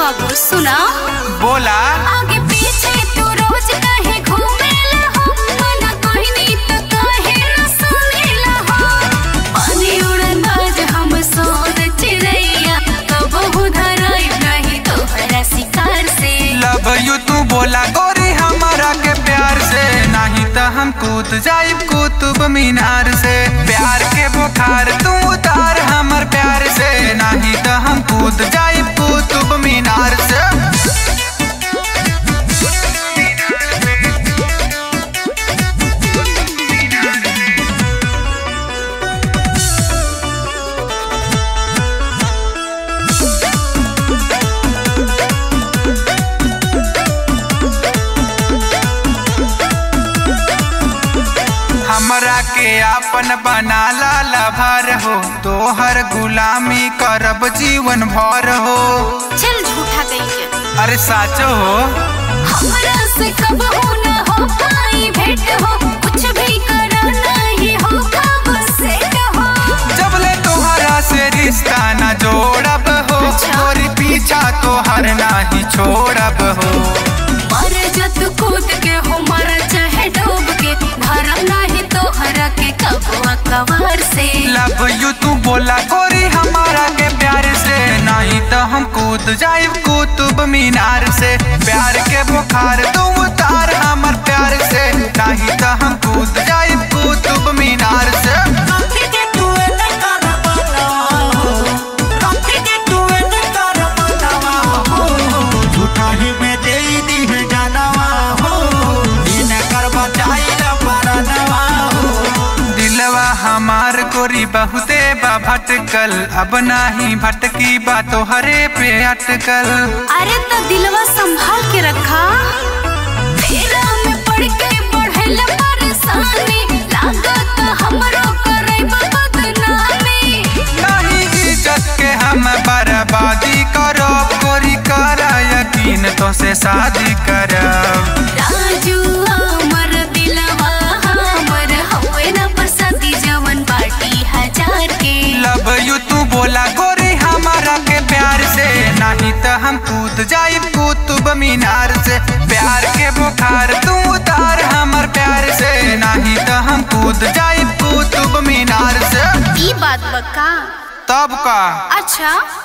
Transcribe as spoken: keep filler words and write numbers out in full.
बाबू सुना बोला आगे पीछे तू रोज कहीं घूमेला हो मना कहनी तो काहे न सुनेला हो पानी उड़न बाज हम सोन चिड़ैया कबहू धराई नहीं तोहरा शिकार से लव यू तू बोला गोरी हमारा के प्यार से नहीं तो हम कूद जाइब कुतुब मीनार से प्यार के बुखार तू उतार हमर प्यार से नहीं तो हम कूद जाइब कुतुब मीनार से हमरा के आपन बना ला लभार हो तोहर गुलामी करब जीवन भर हो। चल झूठा गई के अरे साचो हो हमरा से कबहू न हो पाई भेंट हो कुछ भी करा नहीं हो कब से हो जब ले तोहरा से रिश्ता न जोड़ब हो तोरी पीछा तोहर नाही छोड़ब हो मर जत कूद के हो मर चाहे डूब के धर्म नहीं तोहरा के कबुआ कवार से लव यू तू बोला गोरी हमारा के प्यार से नहीं तो हम कूद जाइब कुतुब मीनार से प्यार के बुखार तू उतार हमर प्यार से नहीं तो हम कूद जाइब कुतुब मीनार से हमार गोरी बहुते बा भटकल अब नाही भटकी बा तोहरे पे अटकल। अरे तो दिलवा संभाल के रखा तेरा में पड़ के बढ़ल परेशानी लागत हमरो करे बदनामी नहीं इज्जत के हम बर्बादी करब गोरी कर यकीन तो से शादी करब राजू हमर दिलवा हमर होए ना प्रसादी जवन बाटी हजार के लव यू तू बोला गोरी हमारा के प्यार से नहीं तो हम कूद जाइब कुतुब मीनार से प्यार के बुखार तू उतार हमर प्यार से नहीं तो हम कूद जाइब कुतुब मीनार से ई बात बका तब का अच्छा।